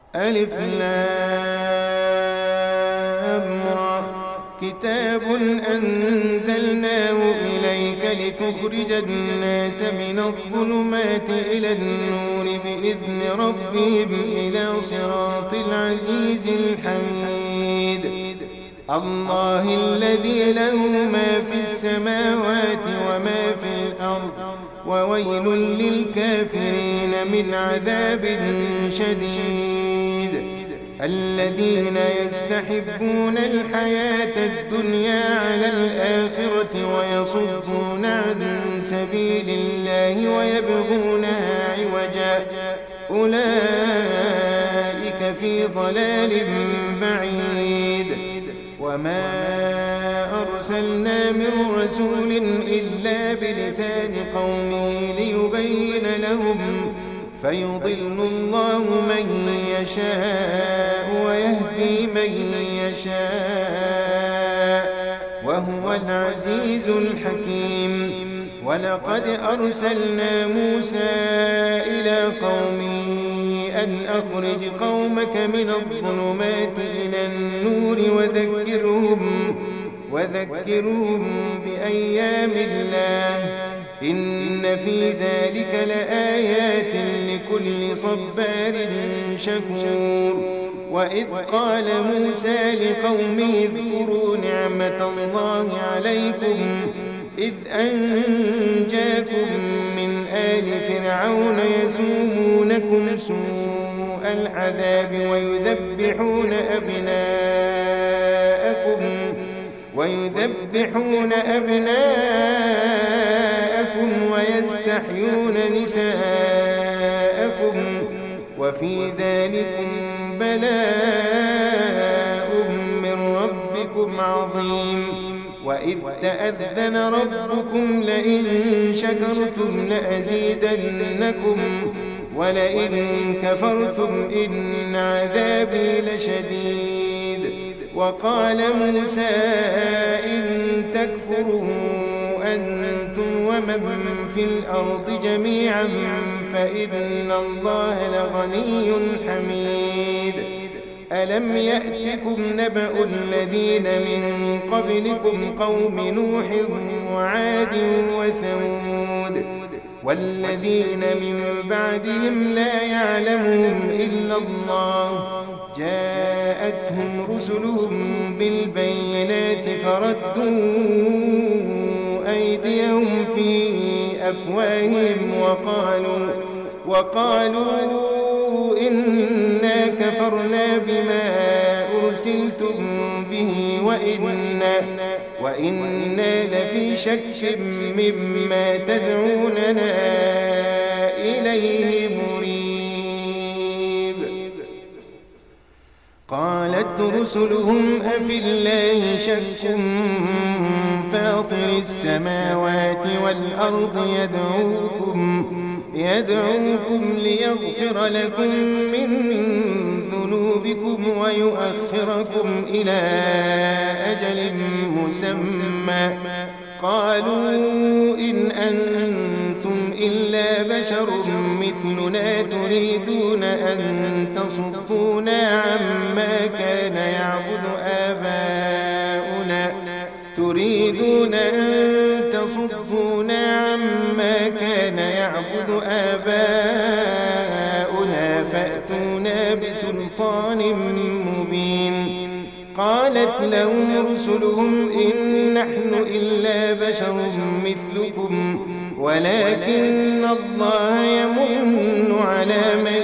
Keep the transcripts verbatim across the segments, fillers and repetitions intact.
ألف لام را. كتاب أنزلناه إليك لتخرج الناس من الظلمات إلى النور بإذن ربهم إلى صراط العزيز الحميد. الله الذي له ما في السماوات وما في الأرض وويل للكافرين من عذاب شديد. الذين يستحبون الحياة الدنيا على الآخرة ويصدون عن سبيل الله ويبغونها عوجا أولئك في ضلال بعيد. وما أرسلنا من رسول إلا بلسان قومه ليبين لهم فيضل الله من يشاء ويهدي من يشاء وهو العزيز الحكيم. ولقد أرسلنا موسى إلى قومه أن أخرج قومك من الظلمات إلى النور وذكرهم, وذكرهم بأيام الله إن في ذلك لآيات لكل صبار شكور. وإذ قال موسى لقومه اذكروا نعمة الله عليكم إذ أنجاكم من آل فرعون يسومونكم سوء العذاب ويذبحون أبناءكم ويذبحون أبناءكم ويستحيون نساءكم وفي ذلكم بلاء من ربكم عظيم. وإذ تأذن ربكم لئن شكرتم لأزيدنكم ولئن كفرتم إن عذابي لشديد. وقال موسى إن تكفروا أنتم ومن في الأرض جميعا فإن الله لغني حميد. ألم يأتكم نبأ الذين من قبلكم قوم نوح وعاد وثمود والذين من بعدهم لا يعلمهم إلا الله جاءتهم رسلهم بالبينات فردوا أيديهم في أفواههم وقالوا, وقالوا إنا كفرنا بما أرسلتم به وإنا, وإنا لفي شك مما تدعوننا إليه مريب. قالت رسلهم أفي الله شك فاطر السماوات والأرض يدعوكم يدعوكم ليغفر لكم من ذنوبكم ويؤخركم إلى أجل مسمى. قالوا إن أنتم إلا بشر مثلنا تريدون أن تصدونا عما كان يعبد آباؤنا تريدون أن تصدونا عما كان يعبد آباؤنا فأتونا بسلطان مبين. قالت لهم رسلهم إن نحن إلا بشر مثلكم ولكن الله يمن على من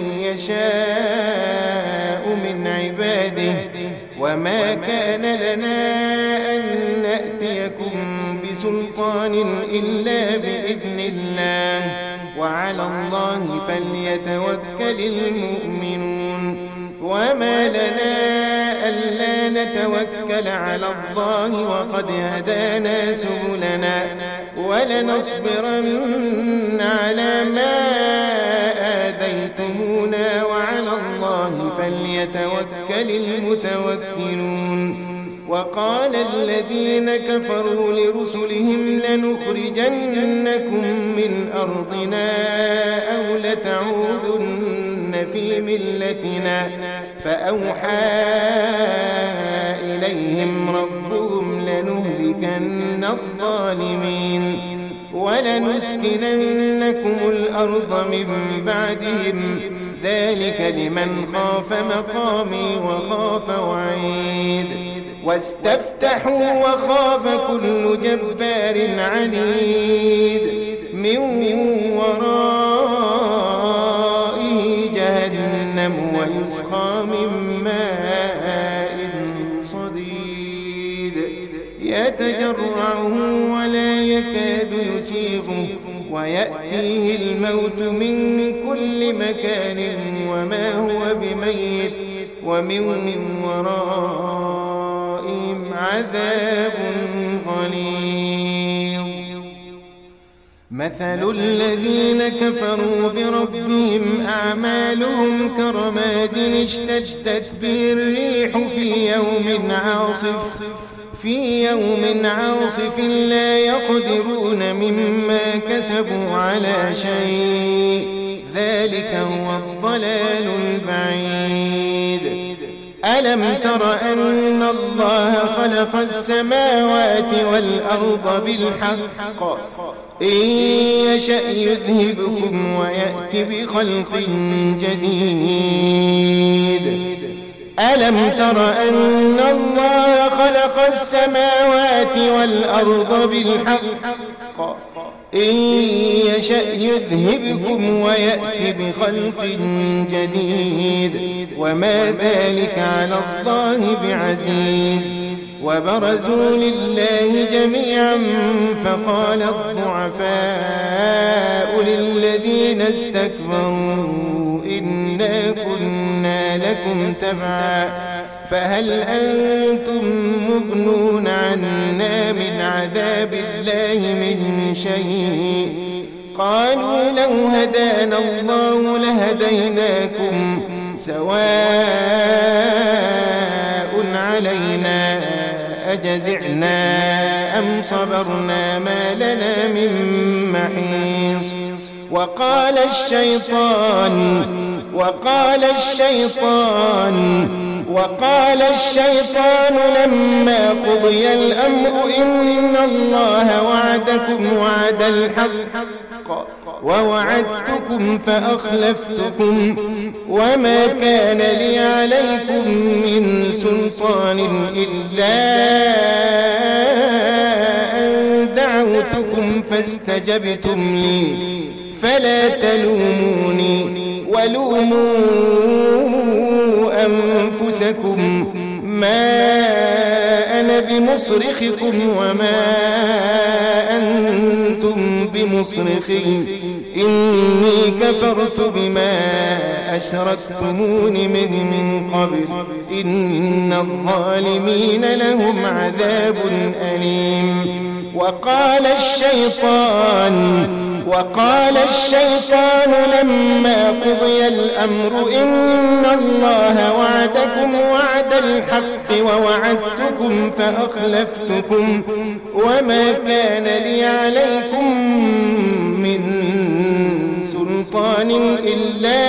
يشاء من عباده وما كان لنا أن نأتيكم بسلطان إلا بإذن الله وعلى الله فليتوكل المؤمنون. وما لنا ألا نتوكل على الله وقد هدانا سبلنا ولنصبرن على ما آذيتمونا وعلى الله فليتوكل المتوكلون. وقال الذين كفروا لرسلهم لنخرجنكم من أرضنا أو لتعودن في ملتنا فأوحى إليهم ربهم لنهلكن الظالمين ولنسكننكم الأرض من بعدهم ذلك لمن خاف مقامي وخاف وعيد واستفتحوا وخاف كل جبار عنيد من ورائه جهنم ويسقى من ماء صديد يتجرعه ولا يكاد يسيغه ويأتيه الموت من كل مكان وما هو بميت ومن ورائهم عذاب غليظ مثل الذين كفروا بربهم أعمالهم كرماد اشتدت به الريح في يوم عاصف في يوم عاصف لا يقدرون مما كسبوا على شيء ذلك هو الضلال البعيد ألم تر أن الله خلق السماوات والأرض بالحق إن يشأ يذهبكم ويأتي بخلق جديد ألم تر أن الله خلق السماوات والأرض بالحق إن يشأ يذهبكم ويأتي بخلق جديد وما ذلك على الله بعزيز وبرزوا لله جميعا فقال الضعفاء للذين استكبروا إنا كنا لكم تبعا فهل أنتم مغنون عنا من عذاب الله من شيء قالوا لو هدانا الله لهديناكم سواء علينا أجزعنا أم صبرنا ما لنا من محيص وقال الشيطان وقال الشيطان وقال الشيطان لما قضي الأمر إن الله وعدكم وعد الحق ووعدتكم فأخلفتكم وما كان لي عليكم من سلطان إلا أن دعوتكم فاستجبتم لي فلا تلوموني ولوموا أنفسكم ما أنا بمصرخكم وما أنتم بمصرخي إني كفرت بما أشركتمون من قبل إن الظالمين لهم عذاب أليم وقال الشيطان وقال الشيطان لما قضي الأمر إن الله وعدكم وعد الحق ووعدتكم فأخلفتكم وما كان لي عليكم من سلطان إلا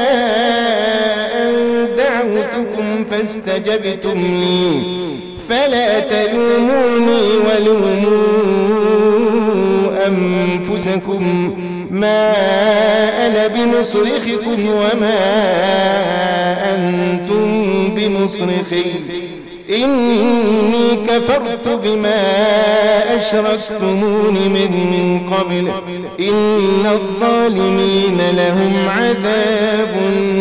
أن دعوتكم فاستجبتم لي فلا تلوموني ولوموا أنفسكم ما أنا بمصرخكم وما أنتم بمصرخي إني كفرت بما أشركتمون من قبل إن الظالمين لهم عذاب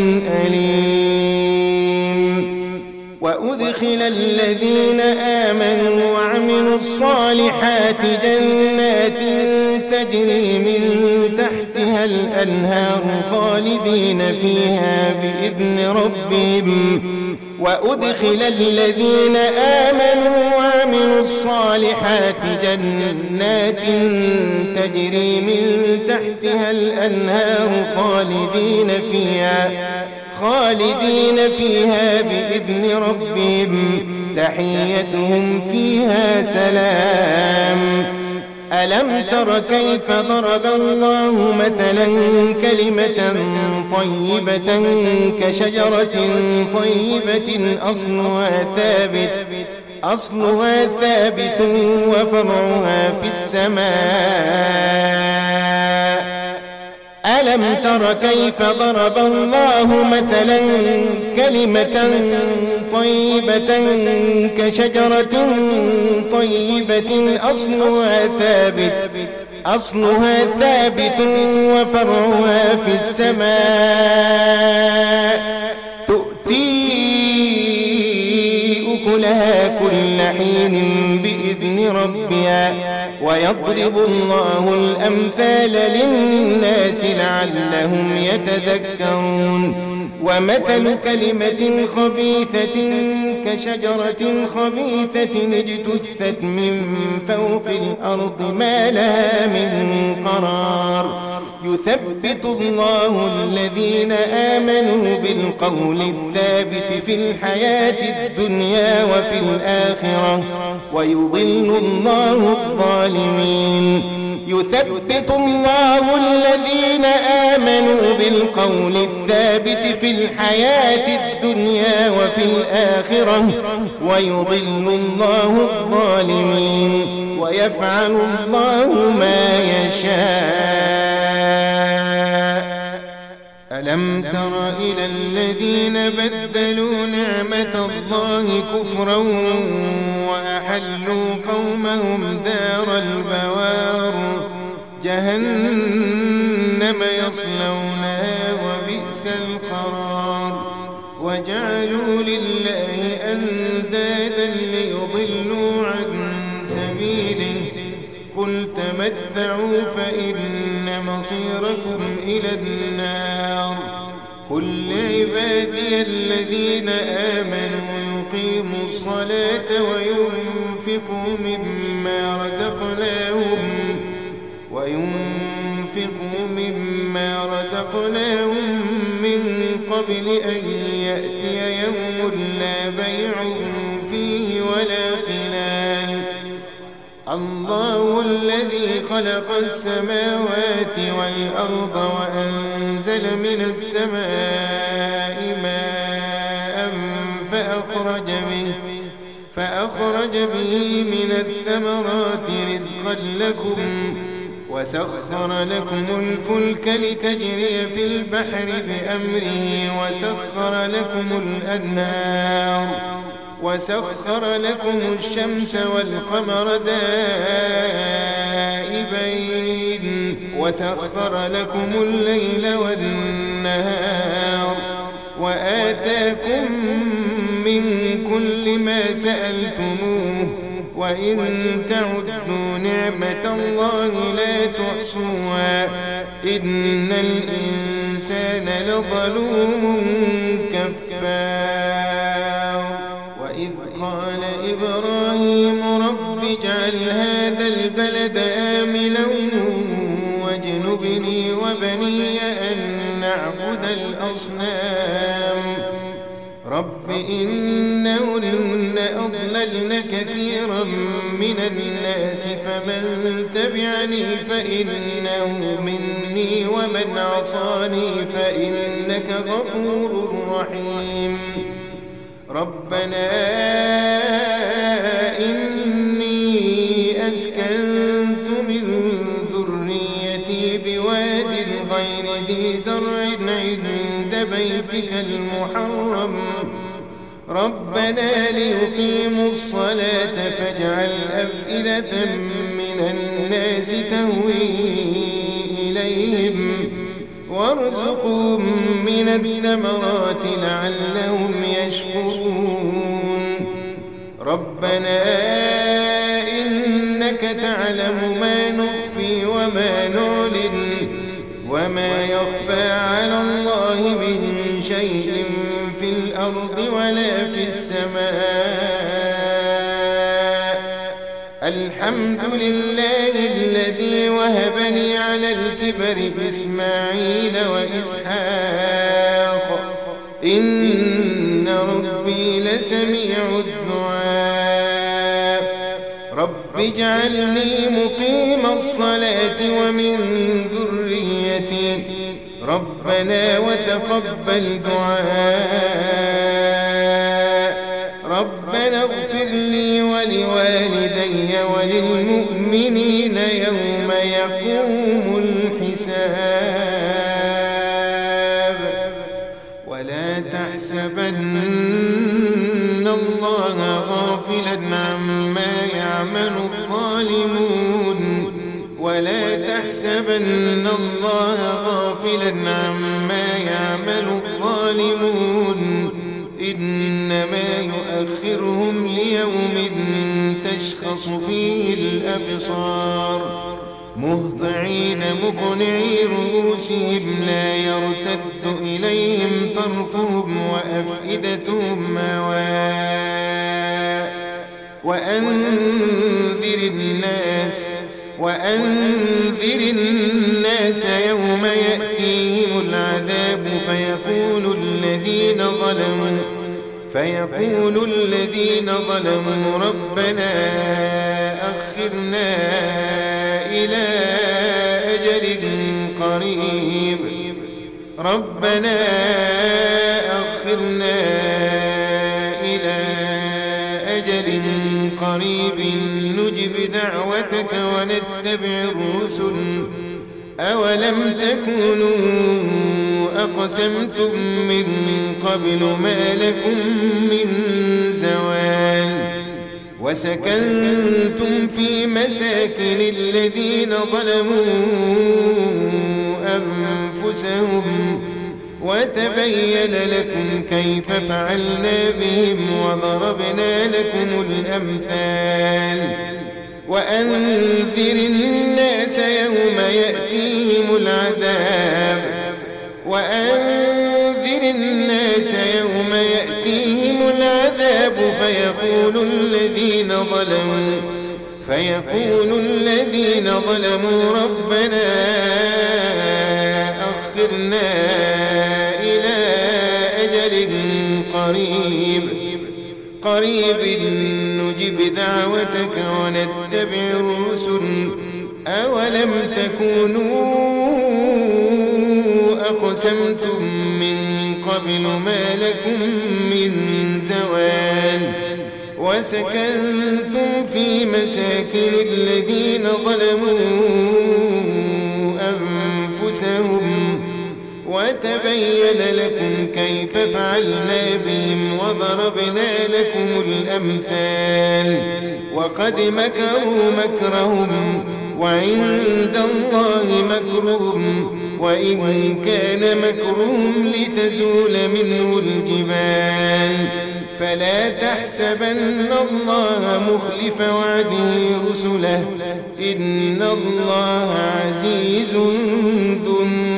أليم وأدخل الذين آمنوا وعملوا الصالحات جنات تجري من تحتها الأنهار خالدين فيها بإذن ربهم وأدخل الذين آمنوا وعملوا الصالحات جنات تجري من تحتها الأنهار خالدين فيها خالدين فيها بإذن ربهم تحيتهم فيها سلام ألم تر كيف ضرب الله مثلا كلمة طيبة كشجرة طيبة أصلها ثابت أصلها ثابت وفرعها في السماء. ألم تر كيف ضرب الله مثلا كلمة طيبة كشجرة طيبة أصلها ثابت أصلها ثابت وفرعها في السماء تؤتي أكلها كل حين بإذن ربها ويضرب الله الأمثال للناس لعلهم يتذكرون. ومثل كلمة خبيثة كشجرة خبيثة اجتثت من فوق الأرض ما لها من قرار يثبت الله الذين آمنوا بالقول الثابت في الحياة الدنيا وفي الآخرة ويضل الله الظالمين. يثبت الله الذين آمنوا بالقول الثابت في الحياة الدنيا وفي الآخرة ويضل الله الظالمين ويفعل الله ما يشاء. ألم تر إلى الذين بدلوا نعمة الله كفرا وأحلوا قومهم دار البوار جهنم يصلونها وبئس القرار وجعلوا لله أندادا ليضلوا عن سبيله قل تمتعوا فإن مصيركم إلى النار. قل لعبادي الذين آمنوا يقيموا الصلاة وينفقوا مما رزقناهم وينفقوا مما رزقناهم من قبل أن يأتي يوم لا بيع فيه ولا خلال. الله الذي خلق السماوات والأرض وأنزل من السماء ماء فأخرج به فأخرج به من الثمرات رزقا لكم وسخر لكم الفلك لتجري في البحر بأمره وسخر لكم الأنهار وسخر لكم الشمس والقمر دائبين وسخر لكم الليل والنهار وآتاكم من كل ما سألتموه وإن تعدوا نعمة الله لا تحصوها إن الإنسان لظلوم كفار. وإذ قال إبراهيم رب اجعل هذا البلد آمنا واجنبني وبني أن نعبد الأصنام رب إنهن أضللن كثيرا من الناس فمن تبعني فإنه مني ومن عصاني فإنك غفور رحيم. ربنا إني أسكنت من ذريتي بواد غير ذي زرع عند بيتك المحرم ربنا ليقيموا الصلاة فاجعل أفئدة من الناس تهوي إليهم وارزقهم من الثمرات لعلهم يشكرون. ربنا إنك تعلم ما نخفي وما نعلن وما يخفى على الله من شيء في الأرض ولا في السماء. الحمد لله الذي وهبني على الكبر إسماعيل وإسحاق إن ربي لسميع الدعاء. رب اجعلني مقيم الصلاة ومن ذريتي ربنا وتقبل دعاء ربنا اغفر لي ولوالدي وللمؤمنين يوم يقوم الحساب ولا تحسبن الله غافلا عما يعمل الظالمون ولا تحسبن الله غافلا عما يعمل الظالمون إنما يؤخرهم ليوم تشخص فيه الأبصار مهطعين مقنعي رؤوسهم لا يرتد إليهم طرفهم وأفئدتهم هواء وأنذر الناس وأنذر الناس يوم يأتيهم العذاب فيقول الذين ظلموا فيقول الذين ظلموا ربنا أخرنا إلى أجل قريب ربنا أخرنا إلى أجل قريب نجب دعوتك ونتبع الرسل أولم تكونوا أقسمتم من قبل ما لكم من زوال وسكنتم في مساكن الذين ظلموا أنفسهم وتبين لكم كيف فعلنا بهم وضربنا لكم الأمثال وأنذر الناس يوم يأتيهم العذاب وأنذر الناس يوم يأتيهم العذاب فيقول الذين ظلموا فيقول الذين ظلموا ربنا أخرنا إلى أجل قريب قريب نجب دعوتك ونتبع الرسل أولم تكونوا أقسمتم من قبل ما لكم من زوال وسكنتم في مساكن الذين ظلموا أنفسهم وتبين لكم كيف فعلنا بهم وضربنا لكم الأمثال وقد مكروا مكرهم وعند الله مكرهم وإن كان مكرهم لتزول منه الجبال فلا تحسبن الله مخلف وعده رسله إن الله عزيز ذو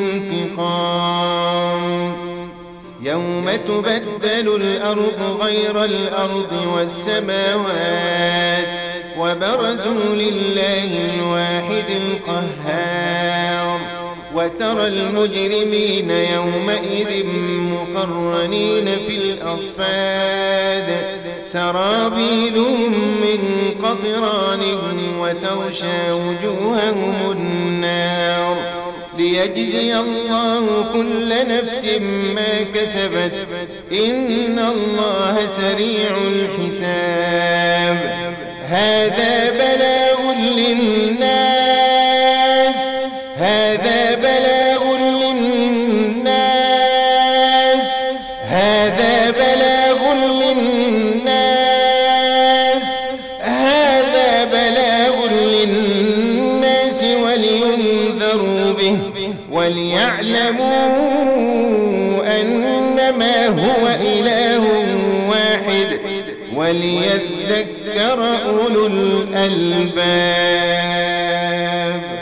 انتقام يوم تبدل الأرض غير الأرض والسماوات وبرزوا لله الواحد القهار وترى المجرمين يومئذ مقرنين في الأصفاد سرابيلهم من قطران وتغشى وجوههم النار ليجزي الله كل نفس ما كسبت إن الله سريع الحساب هذا بلاغ للناس هذا بلاغ للناس هذا بلاغ للناس هذا بلاغ للناس ولينذروا به وليعلموا أنما هو إله واحد وليذكر أولو الألباب.